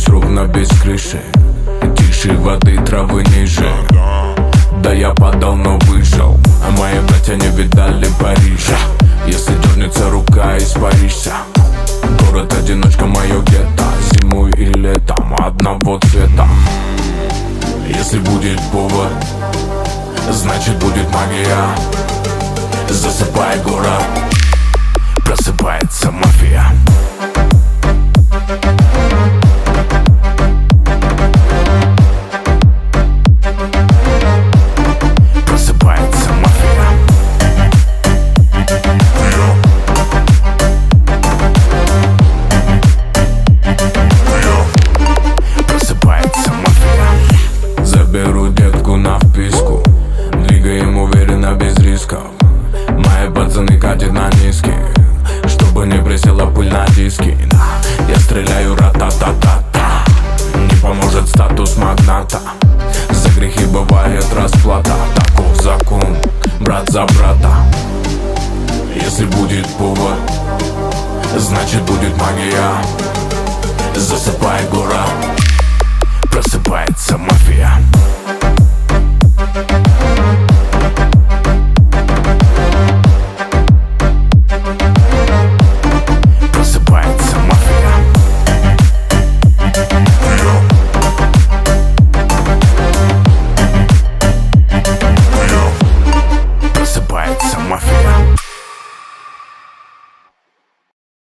Здесь ровно без крыши, тише воды, травы ниже. Да я падал, но выжил, а мои братья не видали Парижа. Если дернется рука, испаришься. Город-одиночка, мое гетто, зимой и летом одного цвета. Если будет повод, значит будет магия. Засыпай город, просыпается мафия. Просыпается мафия. Просыпается мафия. Заберу детку на вписку, двигаем уверенно без рисков. Мои пацаны катят на низкий, чтобы не присела пыль на диски. Я стреляю ра-та-та-та-та. Не поможет статус магната, за грехи бывает расплата. Таков закон, брат за брата. Если будет повод, значит будет магия. Засыпай город, просыпается мафия.